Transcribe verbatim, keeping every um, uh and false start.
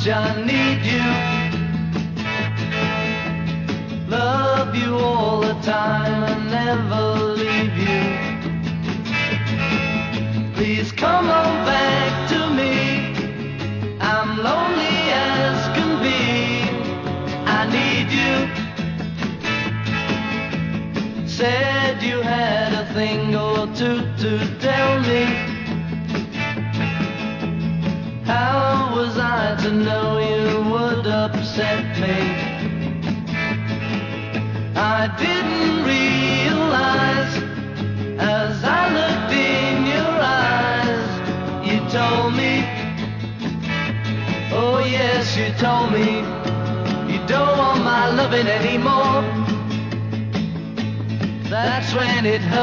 much I need you. Love you all the time and never leave you. Please come on back to me. I'm lonely as can be. I need you. Said you had a thing or two to tell me. How was I to know you would upset me? I didn't realize as I looked in your eyes. You told me, oh yes, you told me you don't want my loving anymore. That's when it hurt.